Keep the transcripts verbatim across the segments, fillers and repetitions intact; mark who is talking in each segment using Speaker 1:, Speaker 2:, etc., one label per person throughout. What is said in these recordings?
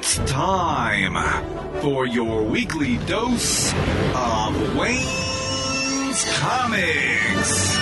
Speaker 1: It's time for your weekly dose of Wayne's Comics.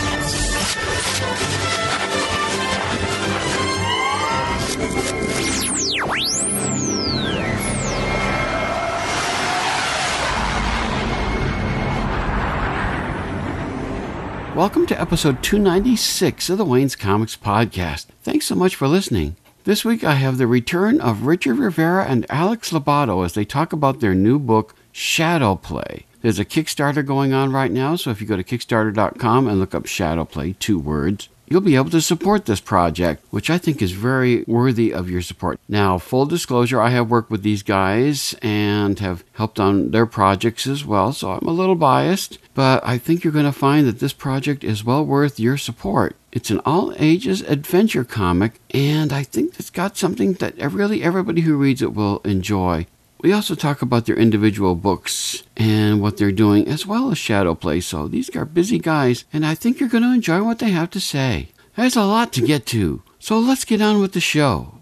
Speaker 2: Welcome to episode two ninety-six of the Wayne's Comics podcast. Thanks so much for listening. This week I have the return of Richard Rivera and Alex Lobato as they talk about their new book, Shadow Play. There's a Kickstarter going on right now, so if you go to Kickstarter dot com and look up Shadow Play, two words, you'll be able to support this project, which I think is very worthy of your support. Now, full disclosure, I have worked with these guys and have helped on their projects as well, so I'm a little biased, but I think you're going to find that this project is well worth your support. It's an all-ages adventure comic, and I think it's got something that really everybody who reads it will enjoy. We also talk about their individual books and what they're doing, as well as Shadow Play. So these are busy guys, and I think you're going to enjoy what they have to say. There's a lot to get to, so let's get on with the show.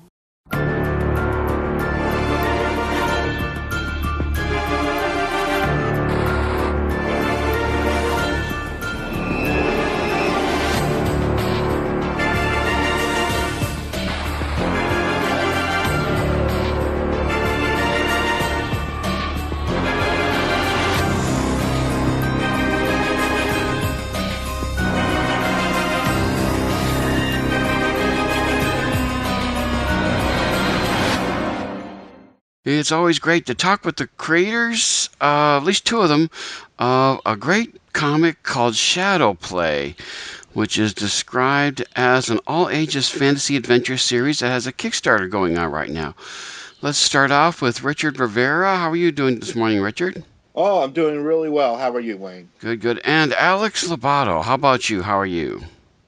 Speaker 2: It's always great to talk with the creators, uh, at least two of them, of a great comic called Shadow Play, which is described as an all-ages fantasy adventure series that has a Kickstarter going on right now. Let's start off with Richard Rivera. How are you doing this morning, Richard?
Speaker 3: Oh, I'm doing really well. How are you, Wayne?
Speaker 2: Good, good. And Alex Lobato, how about you? How are you?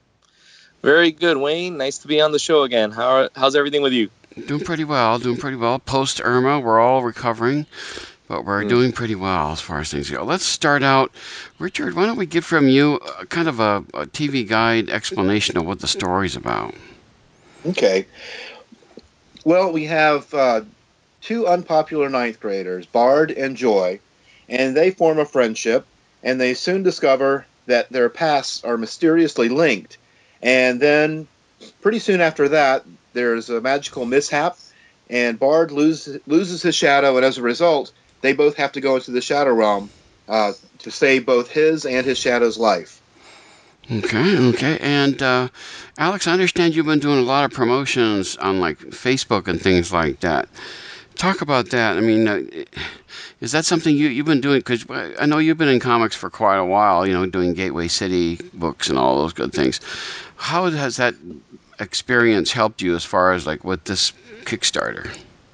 Speaker 4: Very good, Wayne. Nice to be on the show again. How how's everything with you?
Speaker 2: Doing pretty well, doing pretty well. Post-Irma, we're all recovering, but we're mm. doing pretty well as far as things go. Let's start out. Richard, why don't we get from you a, kind of a, a T V guide explanation of what the story's about?
Speaker 3: Okay. Well, we have uh, two unpopular ninth graders, Bard and Joy, and they form a friendship, and they soon discover that their pasts are mysteriously linked. And then, pretty soon after that, there's a magical mishap, and Bard loses, loses his shadow, and as a result, they both have to go into the Shadow Realm uh, to save both his and his shadow's life.
Speaker 2: Okay, okay. And, uh, Alex, I understand you've been doing a lot of promotions on, like, Facebook and things like that. Talk about that. I mean, uh, is that something you, you've been doing? Because I know you've been in comics for quite a while, you know, doing Gateway City books and all those good things. How has that experience helped you as far as like with this Kickstarter?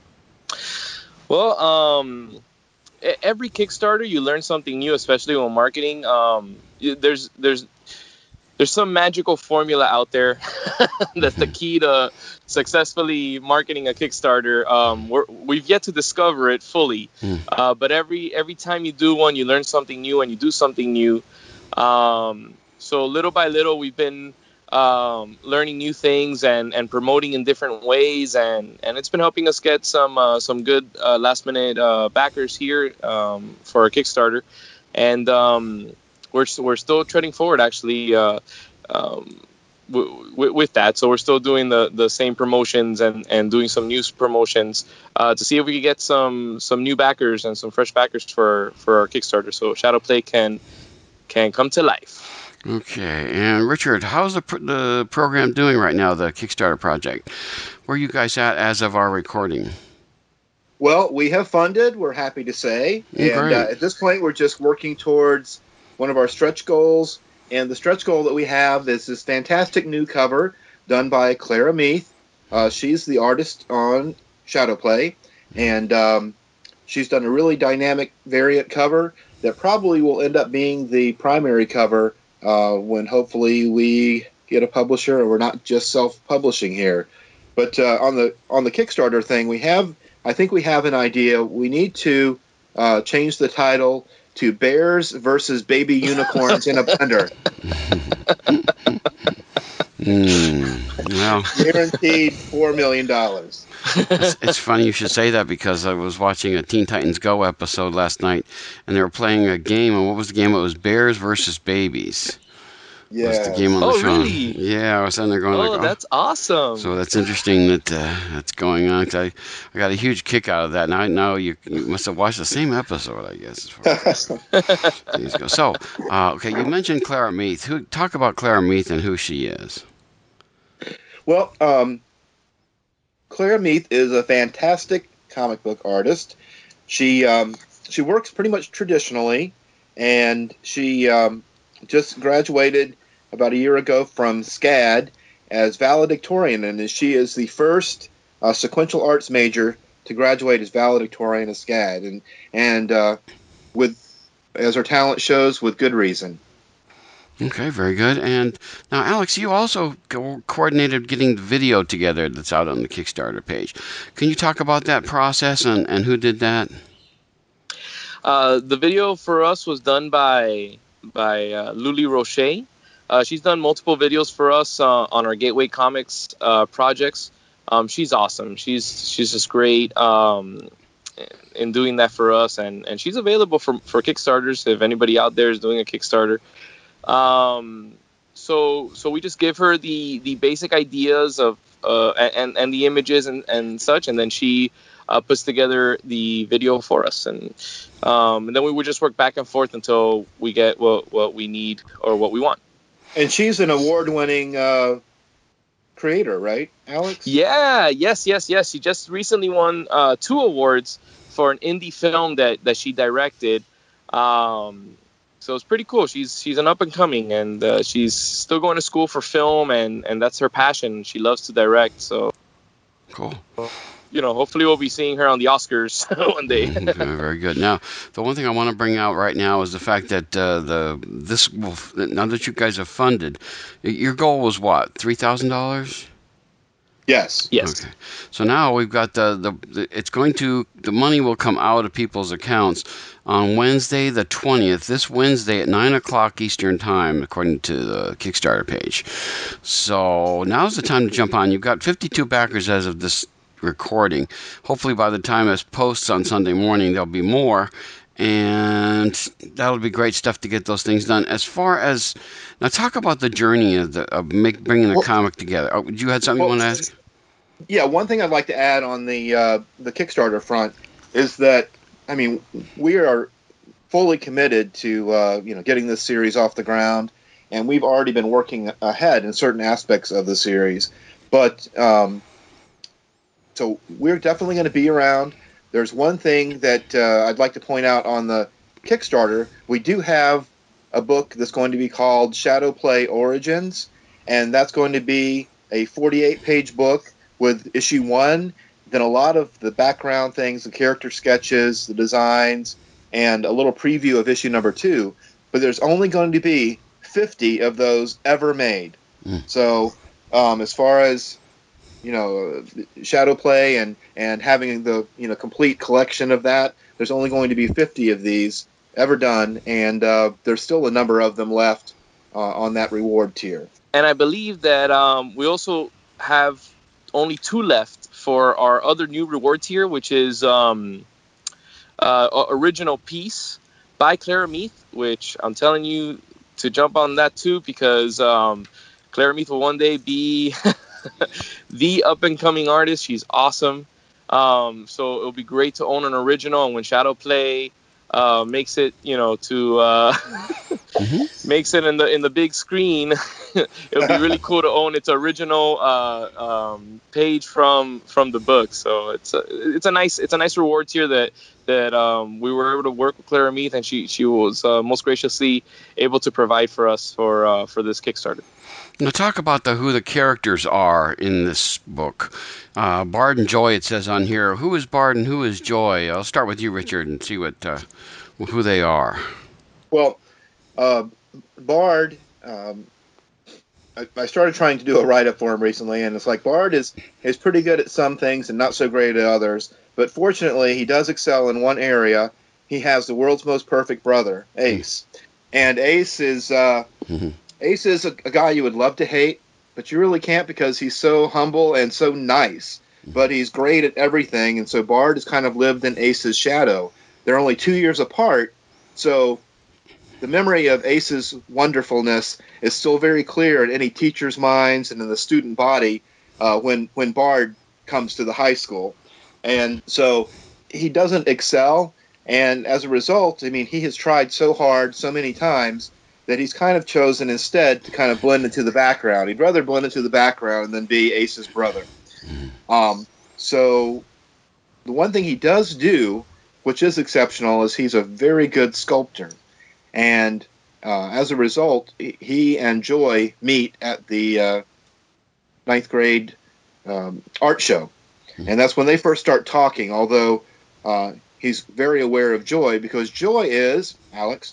Speaker 4: Well, um, every Kickstarter you learn something new, especially when marketing. Um, there's there's there's some magical formula out there that's the key to successfully marketing a Kickstarter. Um, we're, we've yet to discover it fully, mm. uh, but every every time you do one, you learn something new and you do something new. Um, so little by little, we've been um, learning new things and, and promoting in different ways, and, and it's been helping us get some uh, some good uh, last minute uh, backers here um, for our Kickstarter, and um, we're we're still treading forward actually uh, um, w- w- with that. So we're still doing the, the same promotions and, and doing some news promotions uh, to see if we can get some some new backers and some fresh backers for for our Kickstarter, so Shadow Play can can come to life.
Speaker 2: Okay, and Richard, how's the pr- the program doing right now, the Kickstarter project? Where are you guys at as of our recording?
Speaker 3: Well, we have funded, we're happy to say,
Speaker 2: Mm,
Speaker 3: and uh, at this point we're just working towards one of our stretch goals, and the stretch goal that we have is this fantastic new cover done by Clara Meath. Uh, she's the artist on Shadow Play, and um, she's done a really dynamic variant cover that probably will end up being the primary cover Uh, when hopefully we get a publisher, and we're not just self-publishing here. But uh, on the on the Kickstarter thing, we have I think we have an idea. We need to uh, change the title to Bears versus Baby Unicorns in a Blender.
Speaker 2: mm, well,
Speaker 3: Guaranteed four million dollars.
Speaker 2: it's, it's funny you should say that, because I was watching a Teen Titans Go episode last night, and they were playing a game, and what was the game? It was Bears versus Babies.
Speaker 3: Yeah.
Speaker 2: Was the game on the
Speaker 4: Oh,
Speaker 2: show.
Speaker 4: really?
Speaker 2: Yeah, I was sitting there going,
Speaker 4: Oh,
Speaker 2: like, oh.
Speaker 4: that's awesome.
Speaker 2: So that's interesting that uh, that's going on. 'Cause I, I got a huge kick out of that. Now, now you, you must have watched the same episode, I guess. As far as things go. So, uh, okay, you mentioned Clara Meath. Who, talk about Clara Meath and who she is.
Speaker 3: Well, um, Clara Meath is a fantastic comic book artist. She um, she works pretty much traditionally, and she um, just graduated about a year ago from SCAD as valedictorian, and she is the first uh, sequential arts major to graduate as valedictorian of SCAD, and and uh, with, as her talent shows, with good reason.
Speaker 2: Okay, very good. And now, Alex, you also co- coordinated getting the video together that's out on the Kickstarter page. Can you talk about that process and, and who did that?
Speaker 4: Uh, the video for us was done by by uh, Luli Roche. Uh, she's done multiple videos for us uh, on our Gateway Comics uh, projects. Um, she's awesome. She's she's just great um, in doing that for us, and, and she's available for for Kickstarters if anybody out there is doing a Kickstarter. Um, so so we just give her the the basic ideas of uh, and and the images and, and such, and then she uh, puts together the video for us, and um, and then we would just work back and forth until we get what what we need or what we want.
Speaker 3: And she's an award-winning uh, creator, right, Alex?
Speaker 4: Yeah, yes, yes, yes. She just recently won uh, two awards for an indie film that, that she directed. Um, so it's pretty cool. She's she's an up-and-coming, and uh, she's still going to school for film, and, and that's her passion. She loves to direct, so...
Speaker 2: Cool.
Speaker 4: You know, hopefully we'll be seeing her on the Oscars one day.
Speaker 2: Okay, very good. Now, the one thing I want to bring out right now is the fact that uh, the this will, now that you guys have funded, your goal was what, three thousand dollars?
Speaker 3: Yes.
Speaker 4: Yes.
Speaker 2: Okay. So now we've got the, the the it's going to the money will come out of people's accounts on Wednesday the twentieth. This Wednesday at nine o'clock Eastern time, according to the Kickstarter page. So now's the time to jump on. You've got fifty-two backers as of this recording. Hopefully by the time this posts on Sunday morning there'll be more, and that'll be great stuff to get those things done. As far as now, talk about the journey of the of make, bringing the
Speaker 3: well,
Speaker 2: comic together. Oh, you had something well, you want to ask?
Speaker 3: Yeah, one thing I'd like to add on the uh, the Kickstarter front is that, I mean, we are fully committed to uh, you know getting this series off the ground, and we've already been working ahead in certain aspects of the series, but. Um, So we're definitely going to be around. There's one thing that uh, I'd like to point out on the Kickstarter. We do have a book that's going to be called Shadow Play Origins, and that's going to be a forty-eight page book with issue one, then a lot of the background things, the character sketches, the designs, and a little preview of issue number two. But there's only going to be fifty of those ever made. Mm. So um, as far as you know, Shadow Play and, and having the, you know, complete collection of that, there's only going to be fifty of these ever done, and uh, there's still a number of them left uh, on that reward tier.
Speaker 4: And I believe that um, we also have only two left for our other new reward tier, which is um, uh, Original Piece by Clara Meath, which I'm telling you to jump on that too, because um, Clara Meath will one day be... the up-and-coming artist. She's awesome. Um, so it'll be great to own an original, and when Shadow Play uh, makes it, you know, to uh, mm-hmm. makes it in the in the big screen, it'll be really cool to own its original uh, um, page from from the book. So it's a, it's a nice it's a nice reward tier that that um, we were able to work with Clara Meath, and she she was uh, most graciously able to provide for us for uh, for this Kickstarter.
Speaker 2: Now talk about the who the characters are in this book. Uh, Bard and Joy, it says on here. Who is Bard and who is Joy? I'll start with you, Richard, and see what uh, who they are.
Speaker 3: Well, uh, Bard, um, I, I started trying to do a write-up for him recently, and it's like Bard is, is pretty good at some things and not so great at others, but fortunately he does excel in one area. He has the world's most perfect brother, Ace. Mm. And Ace is... Uh, mm-hmm. Ace is a, a guy you would love to hate, but you really can't because he's so humble and so nice. but he's great at everything, and so Bard has kind of lived in Ace's shadow. They're only two years apart, so the memory of Ace's wonderfulness is still very clear in any teacher's minds and in the student body uh, when, when Bard comes to the high school. And so he doesn't excel, and as a result, I mean, he has tried so hard so many times that he's kind of chosen instead to kind of blend into the background. He'd rather blend into the background than be Ace's brother. Um, so the one thing he does do, which is exceptional, is he's a very good sculptor. And uh, as a result, he and Joy meet at the uh, ninth grade um, art show. And that's when they first start talking, although uh, he's very aware of Joy, because Joy is, Alex?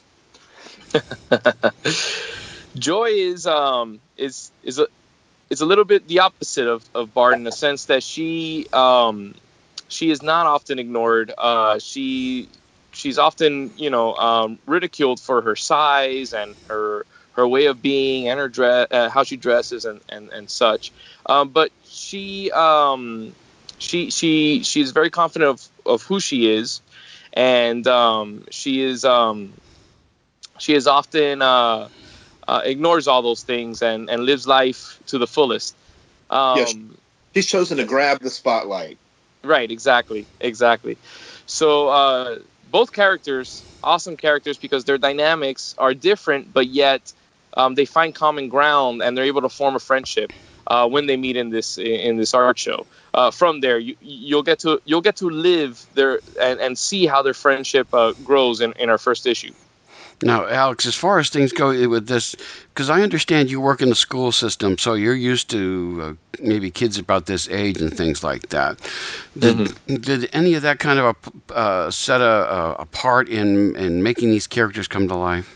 Speaker 4: Joy is um is is a is a little bit the opposite of, of Bard in the sense that she um she is not often ignored. Uh, she she's often you know um, ridiculed for her size and her her way of being and her dress, uh, how she dresses and and, and such. Um, but she um she she she's very confident of, of who she is, and um, she is um. She is often uh, uh, ignores all those things and, and lives life to the fullest. Um,
Speaker 3: yes, she's chosen to grab the spotlight.
Speaker 4: Right, exactly, exactly. So uh, both characters, awesome characters, because their dynamics are different, but yet um, they find common ground and they're able to form a friendship uh, when they meet in this in this art show. Uh, from there, you, you'll get to you'll get to live there and, and see how their friendship uh, grows in, in our first issue.
Speaker 2: Now, Alex, as far as things go with this, because I understand you work in the school system, so you're used to uh, maybe kids about this age and things like that. Did, mm-hmm. did any of that kind of a, uh, set a, a part in, in making these characters come to life?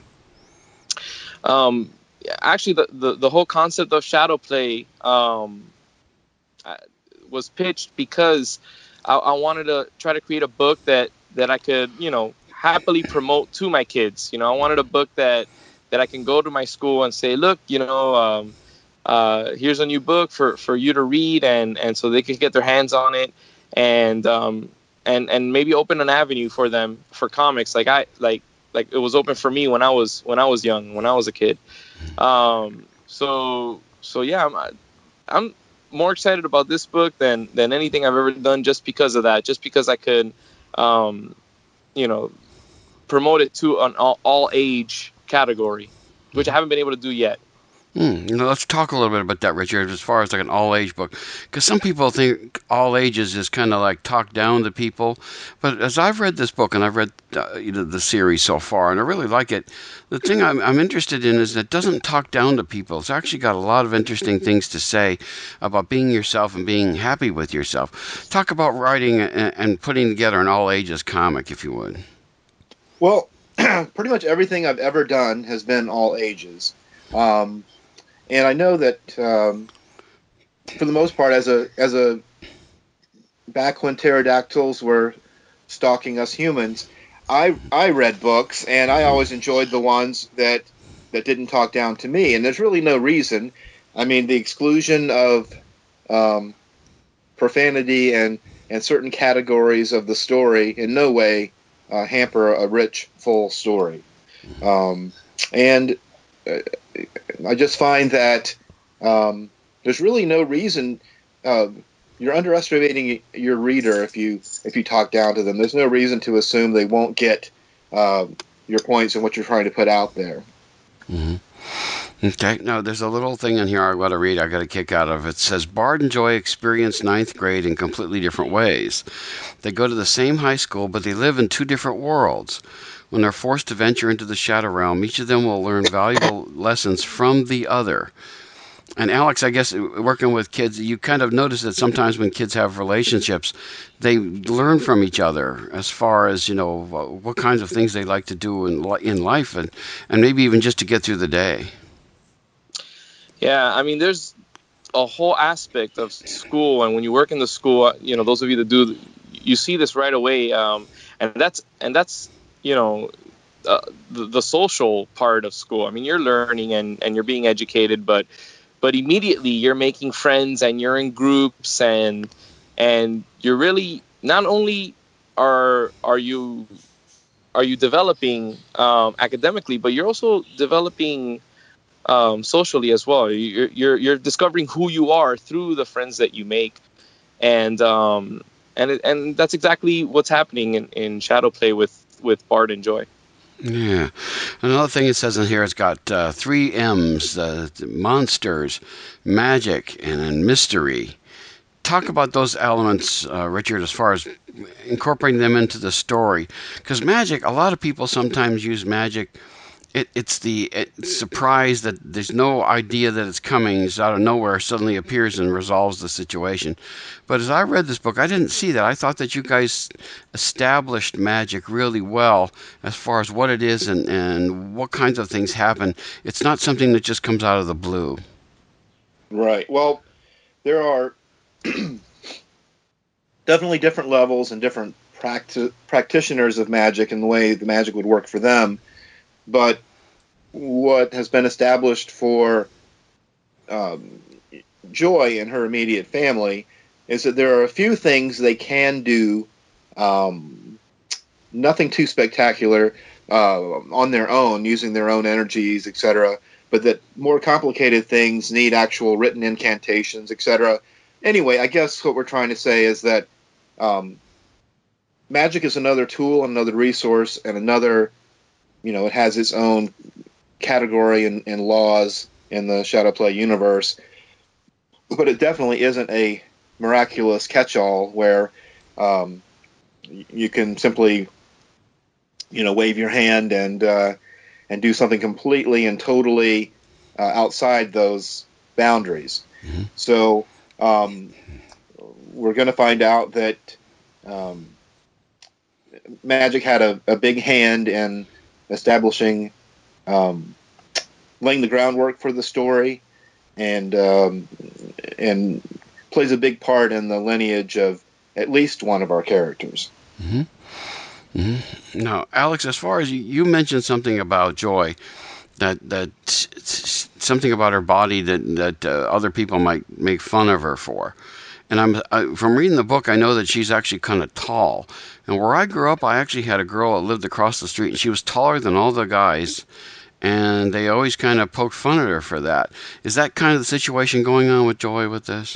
Speaker 4: Um, actually, the, the, the whole concept of shadow play um, was pitched because I, I wanted to try to create a book that, that I could, you know, happily promote to my kids. You know, I wanted a book that that I can go to my school and say, look, you know, um, uh, here's a new book for, for you to read, and, and so they can get their hands on it, and um, and and maybe open an avenue for them for comics, like I like like it was open for me when I was when I was young, when I was a kid. Um, so so yeah, I'm I'm more excited about this book than than anything I've ever done, just because of that, just because I could, um, you know. promote it to an all, all age category, which I haven't been able to do yet.
Speaker 2: Hmm. You know, let's talk a little bit about that, Richard, as far as like an all age book, because some people think all ages is kind of like talk down to people. But as I've read this book and I've read uh, you know, the series so far, and I really like it, the thing I'm, I'm interested in is that it doesn't talk down to people. It's actually got a lot of interesting things to say about being yourself and being happy with yourself. Talk about writing and, and putting together an all ages comic, if you would.
Speaker 3: Well, pretty much everything I've ever done has been all ages. Um, and I know that um, for the most part, as a as a back when pterodactyls were stalking us humans, I I read books, and I always enjoyed the ones that that didn't talk down to me. And there's really no reason. I mean, the exclusion of um, profanity and, and certain categories of the story in no way Uh, hamper a rich, full story. Um, and uh, I just find that um, there's really no reason. Uh, you're underestimating your reader if you if you talk down to them. There's no reason to assume they won't get uh, your points and what you're trying to put out there.
Speaker 2: Mm-hmm. Okay, now there's a little thing in here I got to read. I got a kick out of it. It says, Bard and Joy experience ninth grade in completely different ways. They go to the same high school, but they live in two different worlds. When they're forced to venture into the shadow realm, each of them will learn valuable lessons from the other. And Alex, I guess working with kids, you kind of notice that sometimes when kids have relationships, they learn from each other as far as, you know, what kinds of things they like to do in in life, and, and maybe even just to get through the day.
Speaker 4: Yeah, I mean, there's a whole aspect of school, and when you work in the school, you know, those of you that do, you see this right away, um, and that's and that's you know, uh, the, the social part of school. I mean, you're learning and, and you're being educated, but but immediately you're making friends and you're in groups, and and you're really not only are are you are you developing um, academically, but you're also developing um, socially as well. You're, you're you're discovering who you are through the friends that you make, and um, and it, and that's exactly what's happening in, in Shadowplay with with Bard and Joy.
Speaker 2: Yeah. Another thing it says in here, it's got uh, three M's, uh, monsters, magic, and then mystery. Talk about those elements, uh, Richard, as far as incorporating them into the story. Because magic, a lot of people sometimes use magic. It, it's the it, surprise that there's no idea that it's coming. It's out of nowhere, suddenly appears and resolves the situation. But as I read this book, I didn't see that. I thought that you guys established magic really well as far as what it is and, and what kinds of things happen. It's not something that just comes out of the blue.
Speaker 3: Right. Well, there are definitely different levels and different practi- practitioners of magic and the way the magic would work for them. But what has been established for um, Joy and her immediate family is that there are a few things they can do, um, nothing too spectacular, uh, on their own, using their own energies, et cetera, but that more complicated things need actual written incantations, et cetera. Anyway, I guess what we're trying to say is that um, magic is another tool, another resource, and another, you know, it has its own category and, and laws in the Shadowplay universe, but it definitely isn't a miraculous catch-all where um, you can simply, you know, wave your hand and uh, and do something completely and totally uh, outside those boundaries. Mm-hmm. So um, we're going to find out that um, magic had a, a big hand in establishing, um, laying the groundwork for the story, and um, and plays a big part in the lineage of at least one of our characters.
Speaker 2: Mm-hmm. Mm-hmm. Now, Alex, as far as you, you mentioned something about Joy, that that something about her body that that uh, other people might make fun of her for. And I'm I, from reading the book, I know that she's actually kind of tall. And where I grew up, I actually had a girl that lived across the street, and she was taller than all the guys. And they always kind of poked fun at her for that. Is that kind of the situation going on with Joy with this?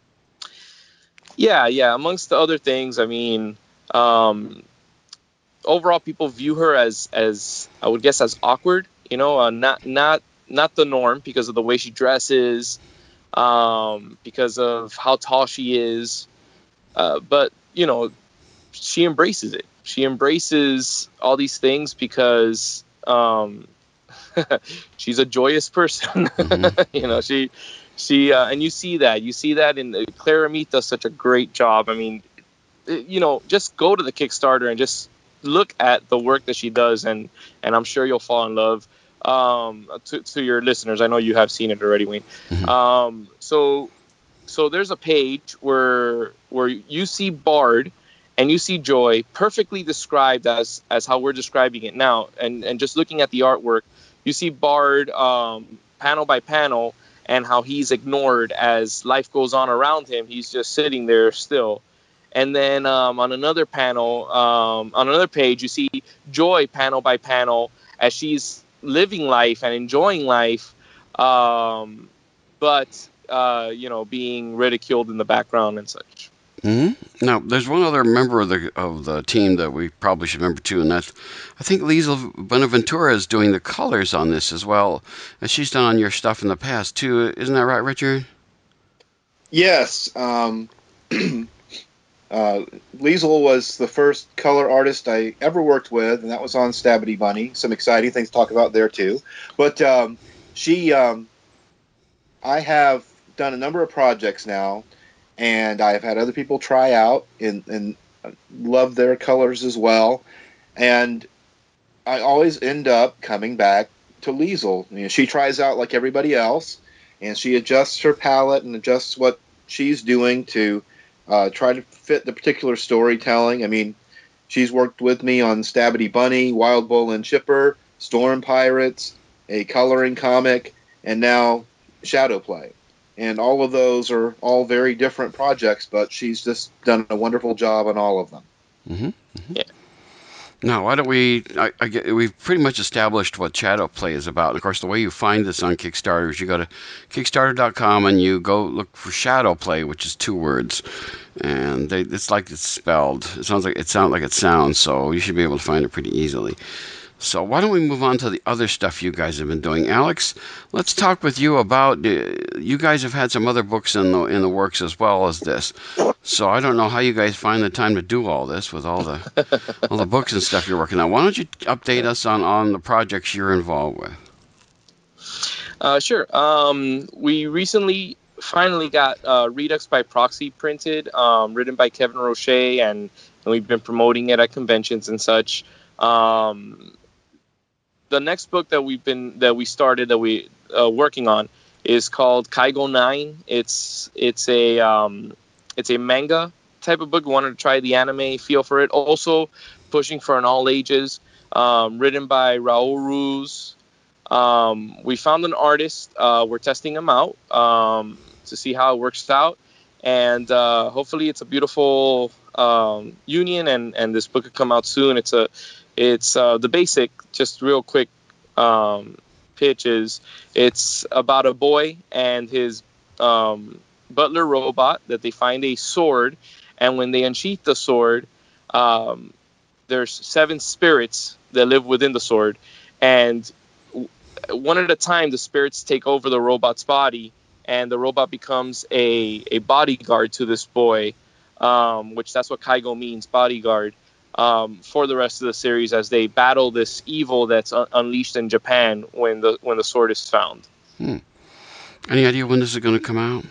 Speaker 4: Yeah, yeah. Amongst the other things, I mean, um, overall, people view her as, as I would guess, as awkward. You know, uh, not not not the norm because of the way she dresses, um, because of how tall she is. Uh, but you know, she embraces it. She embraces all these things because um, she's a joyous person. Mm-hmm. you know, she she uh, and you see that. You see that in uh, Clara Meath does such a great job. I mean, you know, just go to the Kickstarter and just look at the work that she does, and and I'm sure you'll fall in love. Um, to, to your listeners, I know you have seen it already, Wayne. Mm-hmm. Um, so so there's a page where where you see Bard and you see Joy perfectly described as as how we're describing it now, and and just looking at the artwork, you see Bard um, panel by panel, and how he's ignored as life goes on around him. He's just sitting there still. And then um, on another panel, um, on another page, you see Joy panel by panel as she's living life and enjoying life, um, but, uh, you know, being ridiculed in the background and such.
Speaker 2: Mm-hmm. Now, there's one other member of the of the team that we probably should remember too, and that's, I think Liesl Bonaventura is doing the colors on this as well, as she's done on your stuff in the past too. Isn't that right, Richard?
Speaker 3: Yes. Um, uh, Liesl was the first color artist I ever worked with, and that was on Stabity Bunny. Some exciting things to talk about there too. But um, she, um, I have done a number of projects now, and I've had other people try out and, and love their colors as well. And I always end up coming back to Liesl. You know, she tries out like everybody else, and she adjusts her palette and adjusts what she's doing to uh, try to fit the particular storytelling. I mean, she's worked with me on Stabity Bunny, Wild Bull and Chipper, Storm Pirates, a coloring comic, and now Shadowplay. and all of those are all very different projects, but she's just done a wonderful job on all of them.
Speaker 2: Mm-hmm. Mm-hmm.
Speaker 4: Yeah.
Speaker 2: Now, why don't we, I, I get, we've pretty much established what Shadow Play is about. Of course, the way you find this on Kickstarter is you go to Kickstarter dot com and you go look for Shadow Play, which is two words. And they, it's like it's spelled. It sounds like it sounds like it sounds, so you should be able to find it pretty easily. So why don't we move on to the other stuff you guys have been doing? Alex, let's talk with you about, uh, you guys have had some other books in the in the works as well as this. So I don't know how you guys find the time to do all this with all the all the books and stuff you're working on. Why don't you update us on, on the projects you're involved with?
Speaker 4: Uh, sure. Um, we recently finally got uh, Redux by Proxy printed, um, written by Kevin Roche, and, and we've been promoting it at conventions and such. Um, the next book that we've been that we started that we uh, working on is called Kaigo nine. It's it's a um, it's a manga type of book. We wanted to try the anime feel for it. Also pushing for an all ages. Um, written by Raul Ruz. Um, we found an artist. Uh, we're testing him out um, to see how it works out, and uh, hopefully it's a beautiful um, union. And, and this book could come out soon. It's a It's uh, the basic, just real quick um, pitch is it's about a boy and his um, butler robot that they find a sword, and when they unsheath the sword, um, there's seven spirits that live within the sword, and one at a time the spirits take over the robot's body, and the robot becomes a, a bodyguard to this boy, um, which that's what Kaigo means, bodyguard. Um, for the rest of the series as they battle this evil that's un- unleashed in Japan when the when the sword is found.
Speaker 2: Hmm. Any idea when this is going to come out?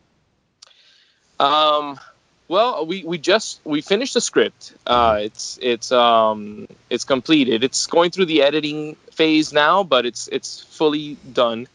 Speaker 4: Um, well, we, we just we finished the script. Uh, it's it's um it's completed. It's going through the editing phase now, but it's it's fully done.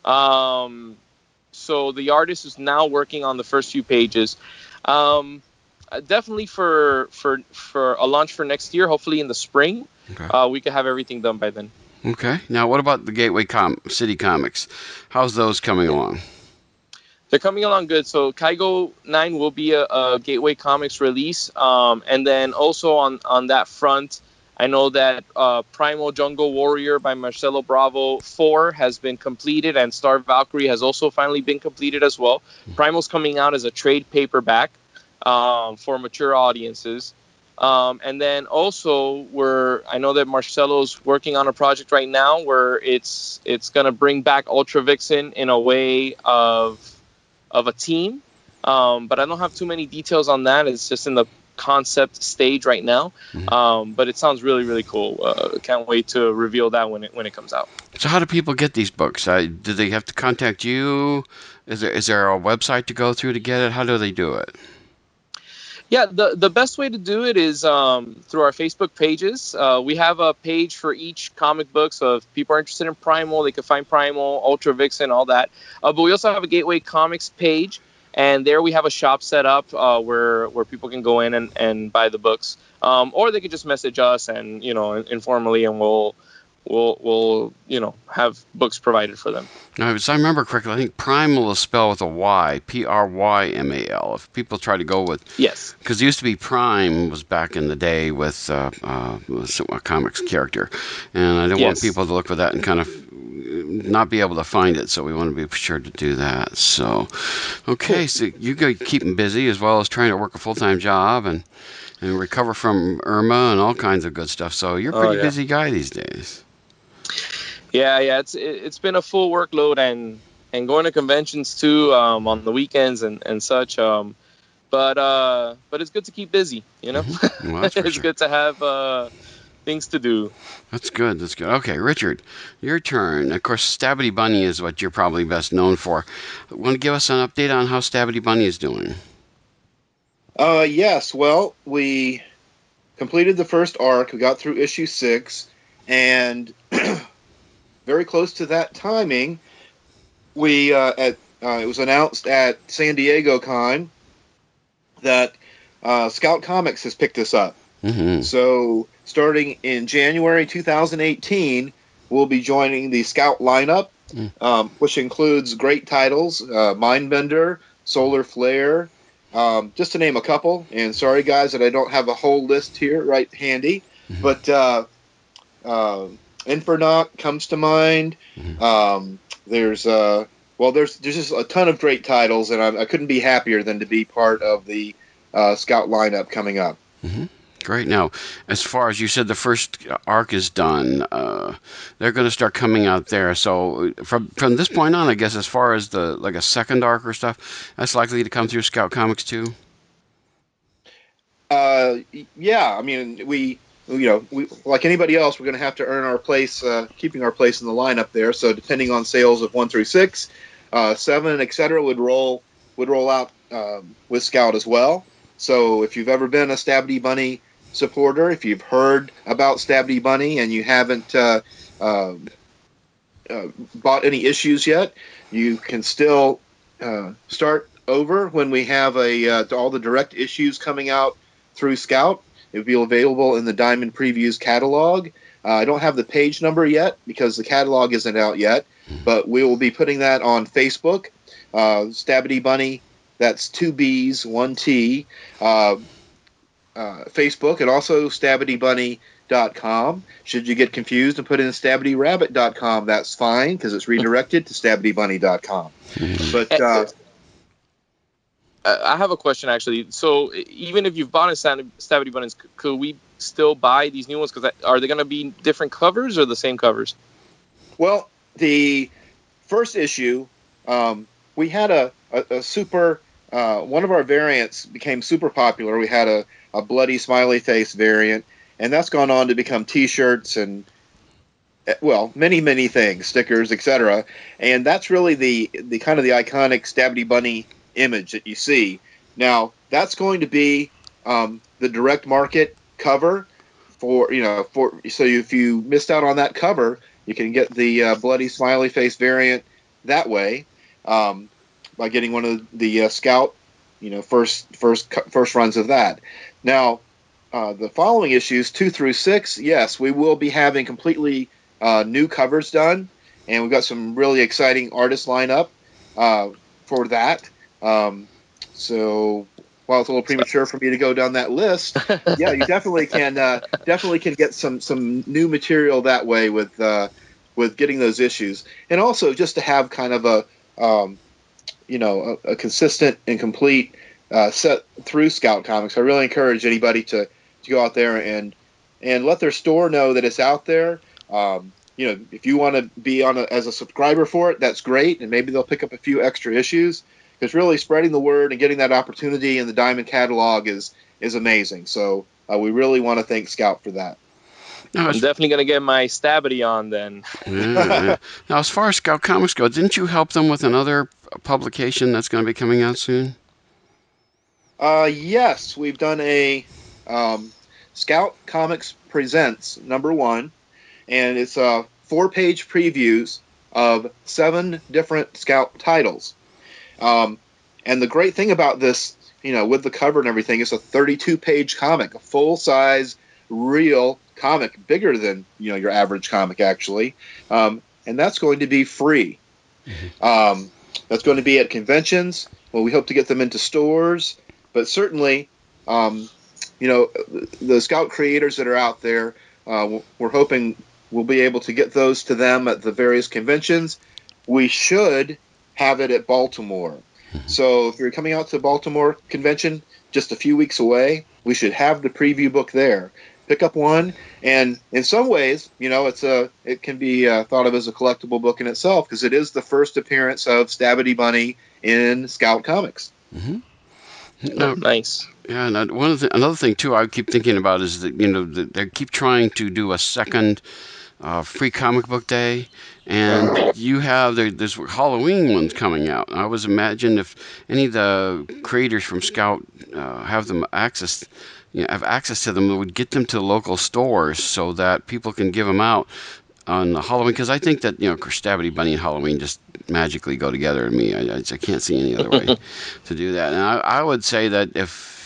Speaker 4: Um, so the artist is now working on the first few pages. Um. Uh, definitely for, for for a launch for next year, hopefully in the spring, okay. uh, we could have everything done by then.
Speaker 2: Okay. Now, what about the Gateway Com- City Comics? How's those coming along?
Speaker 4: They're coming along good. So Kaigo nine will be a, a Gateway Comics release. Um, and then also on, on that front, I know that uh, Primal Jungle Warrior by Marcelo Bravo four has been completed, and Star Valkyrie has also finally been completed as well. Mm-hmm. Primal's coming out as a trade paperback. Um, for mature audiences. Um, and then also we're, I know that Marcelo's working on a project right now where it's it's going to bring back Ultra Vixen in a way of of a team. Um, but I don't have too many details on that. It's just in the concept stage right now. Mm-hmm. Um, but it sounds really, really cool. Uh, can't wait to reveal that when it when it comes out.
Speaker 2: So how do people get these books? Uh, do they have to contact you? Is there is there a website to go through to get it? How do they do it?
Speaker 4: Yeah, the, the best way to do it is um, through our Facebook pages. Uh, we have a page for each comic book, so if people are interested in Primal, they can find Primal, Ultra Vixen, all that. Uh, but we also have a Gateway Comics page, and there we have a shop set up uh, where where people can go in and, and buy the books. Um, or they could just message us and, you know, informally, and we'll we'll we'll you know have books provided for them.
Speaker 2: Now, if I remember correctly, I think Primal is spelled with a Y, P R Y M A L. If people try to go with
Speaker 4: yes,
Speaker 2: because it used to be Prime was back in the day with uh, uh, a comics character, and I don't yes. want people to look for that and kind of not be able to find it. So we want to be sure to do that. So, okay, cool. So you go keep them busy as well as trying to work a full time job and and recover from Irma and all kinds of good stuff. So you're a pretty oh, yeah. busy guy these days.
Speaker 4: Yeah, yeah, it's it's been a full workload and, and going to conventions too um, on the weekends and, and such. Um, but uh, but it's good to keep busy, you know. Mm-hmm. Well, it's sure. good to have uh, things to do.
Speaker 2: That's good. That's good. Okay, Richard, your turn. Of course, Stabbity Bunny is what you're probably best known for. Want to give us an update on how Stabbity Bunny is doing?
Speaker 3: Uh, yes. Well, we completed the first arc. We got through issue six, and very close to that timing, we uh, at uh, it was announced at San Diego Con that uh, Scout Comics has picked us up. Mm-hmm. So starting in January two thousand eighteen, we'll be joining the Scout lineup, mm. um, which includes great titles, uh, Mindbender, Solar Flare, um, just to name a couple. And sorry, guys, that I don't have a whole list here right handy. Mm-hmm. But uh, uh, Infernoct comes to mind. Mm-hmm. Um, there's uh, well, there's there's just a ton of great titles, and I, I couldn't be happier than to be part of the uh, Scout lineup coming up.
Speaker 2: Mm-hmm. Great. Now, as far as you said, the first arc is done. Uh, they're going to start coming out there. So from from this point on, I guess, as far as the like a second arc or stuff, that's likely to come through Scout Comics too.
Speaker 3: Uh, yeah. I mean, we, you know, we like anybody else, we're going to have to earn our place, uh, keeping our place in the lineup there. So depending on sales of one through six, uh, seven, et cetera, would roll would roll out um, with Scout as well. So if you've ever been a Stabby Bunny supporter, if you've heard about Stabby Bunny and you haven't uh, uh, uh, bought any issues yet, you can still uh, start over when we have a uh, all the direct issues coming out through Scout. It will be available in the Diamond Previews catalog. Uh, I don't have the page number yet because the catalog isn't out yet, but we will be putting that on Facebook. Uh, Stabby Bunny, that's two B's, one T. Uh, Uh, Facebook, and also stabby bunny dot com. Should you get confused and put in stabby rabbit dot com, that's fine because it's redirected to stabby bunny dot com. But uh,
Speaker 4: I have a question actually. So even if you've bought a Stabby Bunnies, could we still buy these new ones? Because are they going to be different covers or the same covers?
Speaker 3: Well, the first issue, um, we had a, a, a super. Uh, one of our variants became super popular. We had a, a bloody smiley face variant, and that's gone on to become T-shirts and, well, many, many things, stickers, et cetera. And that's really the the kind of the iconic Stabby Bunny image that you see. Now, that's going to be um, the direct market cover for, you know, for so if you missed out on that cover, you can get the uh, bloody smiley face variant that way. Um, by getting one of the uh, Scout, you know, first first first runs of that. Now, uh, the following issues, two through six, yes, we will be having completely uh, new covers done, and we've got some really exciting artist lineup uh, for that. Um, so, while it's a little premature for me to go down that list, yeah, you definitely can uh, definitely can get some some new material that way with uh, with getting those issues, and also just to have kind of a um, you know, a, a consistent and complete uh, set through Scout Comics. I really encourage anybody to, to go out there and and let their store know that it's out there. Um, you know, if you want to be on a, as a subscriber for it, that's great, and maybe they'll pick up a few extra issues. Because really, spreading the word and getting that opportunity in the Diamond catalog is is amazing. So uh, we really want to thank Scout for that.
Speaker 4: I'm definitely going to get my Stabby on then.
Speaker 2: yeah, yeah. Now, as far as Scout Comics go, didn't you help them with another publication that's going to be coming out soon?
Speaker 3: Uh, yes, we've done a um, Scout Comics Presents number one, and it's uh, four-page previews of seven different Scout titles. Um, and the great thing about this, you know, with the cover and everything, it's a thirty-two page comic, a full-size, real comic, bigger than, you know, your average comic actually, um, and that's going to be free. Mm-hmm. Um, that's going to be at conventions. Well, we hope to get them into stores, but certainly, um, you know, the Scout creators that are out there, uh, we're hoping we'll be able to get those to them at the various conventions. We should have it at Baltimore. Mm-hmm. So if you're coming out to Baltimore convention, just a few weeks away, we should have the preview book there. Pick up one, and in some ways, you know, it's a it can be uh, thought of as a collectible book in itself because it is the first appearance of Stabby Bunny in Scout Comics.
Speaker 2: Mm-hmm.
Speaker 4: Oh, nice.
Speaker 2: Yeah, and one of the, another thing too I keep thinking about is that, you know, that they keep trying to do a second uh, free comic book day, and uh-huh. you have there, there's Halloween ones coming out. I was imagine if any of the creators from Scout uh, have them access. You know, have access to them, that would get them to local stores so that people can give them out on Halloween. Because I think that, you know, Stabby Bunny and Halloween just magically go together to me. I, I, I can't see any other way to do that. And I, I would say that if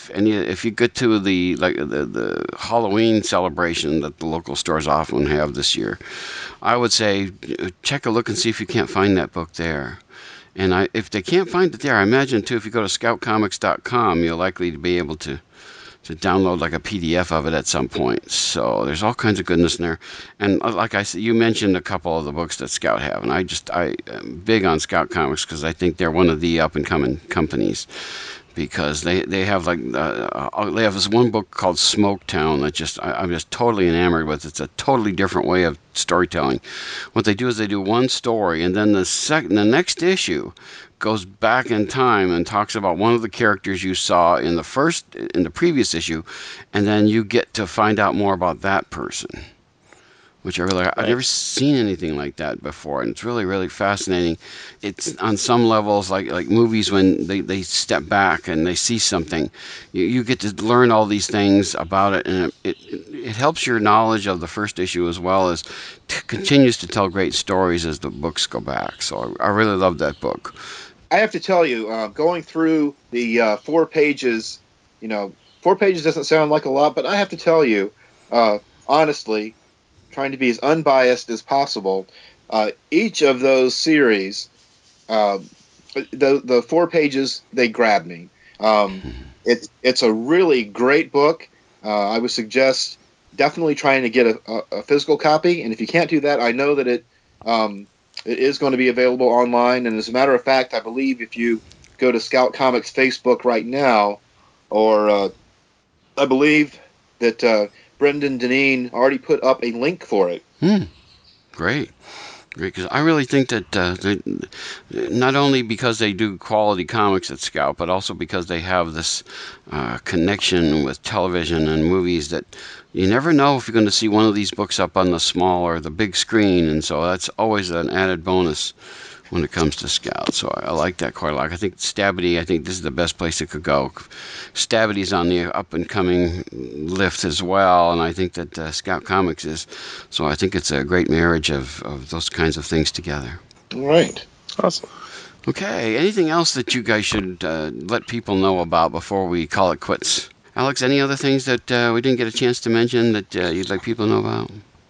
Speaker 2: if any, if you get to the like the, the Halloween celebration that the local stores often have this year, I would say check a look and see if you can't find that book there. And I, if they can't find it there, I imagine too, if you go to scout comics dot com, you're likely to be able to to download like a P D F of it at some point. So there's all kinds of goodness in there. And like I said, you mentioned a couple of the books that Scout have, and I just I am big on Scout Comics because I think they're one of the up and coming companies. Because they, they have like uh, they have this one book called Smoketown that just I, I'm just totally enamored with. It's a totally different way of storytelling. What they do is they do one story, and then the second the next issue goes back in time and talks about one of the characters you saw in the first in the previous issue, and then you get to find out more about that person. Which I really, I've never seen anything like that before, and it's really, really fascinating. It's on some levels like like movies when they, they step back and they see something. You, you get to learn all these things about it, and it, it, it helps your knowledge of the first issue as well as t- continues to tell great stories as the books go back. So I, I really love that book.
Speaker 3: I have to tell you, uh, going through the uh, four pages, you know, four pages doesn't sound like a lot, but I have to tell you, uh, honestly, trying to be as unbiased as possible, uh, each of those series, uh, the the four pages, they grab me. Um, it's it's a really great book. Uh, I would suggest definitely trying to get a, a, a physical copy, and if you can't do that, I know that it um, it is going to be available online. And as a matter of fact, I believe if you go to Scout Comics Facebook right now, or uh, I believe that. Uh, Brendan Deneen already put up a link for it.
Speaker 2: Hmm. Great. Great. Because I really think that uh, they, not only because they do quality comics at Scout, but also because they have this uh, connection with television and movies that you never know if you're going to see one of these books up on the small or the big screen. And so that's always an added bonus when it comes to Scout. So I, I like that quite a lot. I think Stabity, I think this is the best place it could go. Stabity's on the up-and-coming lift as well, and I think that uh, Scout Comics is. So I think it's a great marriage of, of those kinds of things together.
Speaker 3: All right.
Speaker 4: Awesome.
Speaker 2: Okay, anything else that you guys should uh, let people know about before we call it quits? Alex, any other things that uh, we didn't get a chance to mention that uh, you'd like people to know about?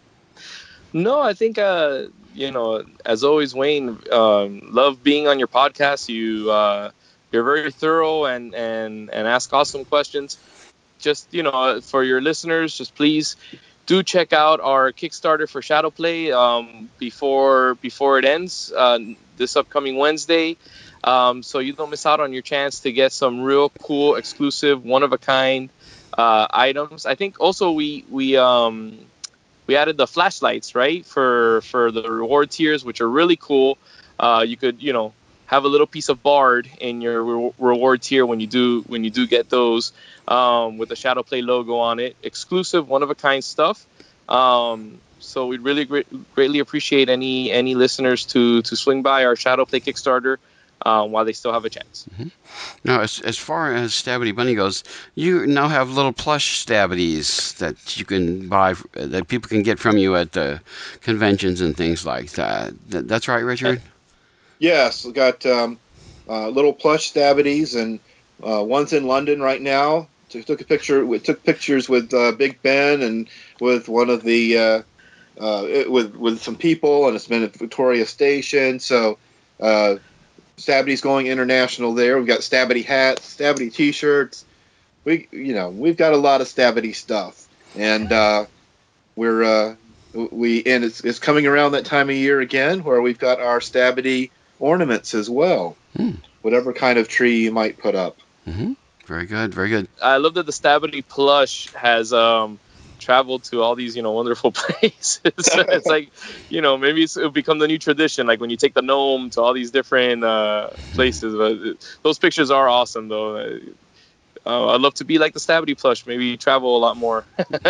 Speaker 4: No, I think, uh, you know, as always, Wayne, um, love being on your podcast. You, uh, you're very thorough and, and, and ask awesome questions. Just, you know, for your listeners, just please do check out our Kickstarter for Shadowplay um, before before it ends uh, this upcoming Wednesday. Um, so you don't miss out on your chance to get some real cool, exclusive, one-of-a-kind uh, items. I think also we we um, we added the flashlights, right, for for the reward tiers, which are really cool. Uh, you could, you know, have a little piece of Bard in your re- reward tier when you do when you do get those um, with the Shadowplay logo on it. Exclusive, one-of-a-kind stuff. Um, so we'd really great, greatly appreciate any any listeners to to swing by our Shadowplay Kickstarter uh, while they still have a chance.
Speaker 2: Mm-hmm. Now, as as far as Stabity Bunny goes, you now have little plush Stabities that you can buy, that people can get from you at the conventions and things like that. That that's right, Richard?
Speaker 3: Yes, we got um, uh, little plush Stabities, and uh, one's in London right now. Took, took a picture. We took pictures with uh, Big Ben and with one of the uh, uh, with with some people, and it's been at Victoria Station. So uh, Stabity's going international there. We've got Stabity hats, Stabity T-shirts. We you know we've got a lot of Stabity stuff, and uh, we're uh, we and it's it's coming around that time of year again where we've got our Stabity ornaments as well.
Speaker 2: Hmm.
Speaker 3: Whatever kind of tree you might put up.
Speaker 2: Mm-hmm. Very good, very good.
Speaker 4: I love that the Stabity plush has um, traveled to all these, you know, wonderful places. It's like, you know, maybe it's, it'll become the new tradition, like when you take the gnome to all these different uh, places. But those pictures are awesome, though. Uh, I'd love to be like the Stabity plush, maybe travel a lot more.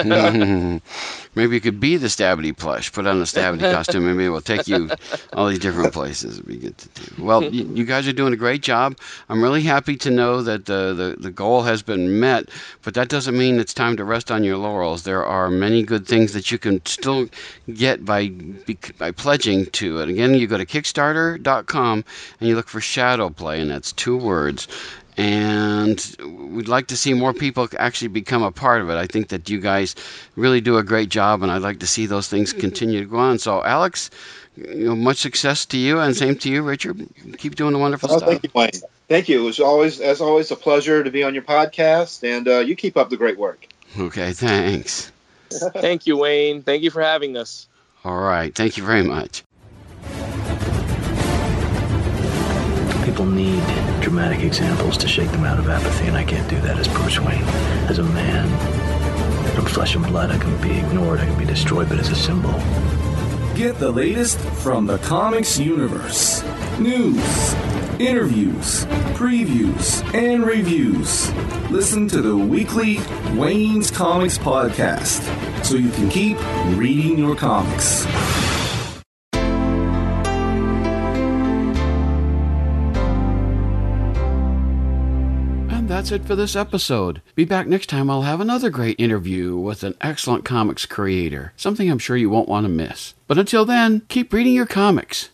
Speaker 2: Maybe you could be the Stabity plush, put on the Stabity costume, and maybe we'll take you all these different places. It'd be good to do. Well, you, you guys are doing a great job. I'm really happy to know that the, the, the goal has been met, but that doesn't mean it's time to rest on your laurels. There are many good things that you can still get by by pledging to it. Again, you go to Kickstarter dot com and you look for Shadowplay, and that's two words. and we'd like to see more people actually become a part of it. I think that you guys really do a great job, and I'd like to see those things continue to go on. So, Alex, you know, much success to you, and same to you, Richard. Keep doing the wonderful
Speaker 3: oh,
Speaker 2: stuff.
Speaker 3: Thank you, Wayne. Thank you. It was always, as always, a pleasure to be on your podcast, and uh, you keep up the great work.
Speaker 2: Okay, thanks.
Speaker 4: Thank you, Wayne. Thank you for having us.
Speaker 2: All right, thank you very much.
Speaker 5: People need dramatic examples to shake them out of apathy, and I can't do that as Bruce Wayne. As a man, from flesh and blood, I can be ignored, I can be destroyed, but as a symbol.
Speaker 6: Get the latest from the comics universe. News, interviews, previews, and reviews. Listen to the weekly Wayne's Comics podcast so you can keep reading your comics.
Speaker 2: That's it for this episode. Be back next time. I'll have another great interview with an excellent comics creator, something I'm sure you won't want to miss. But until then, keep reading your comics.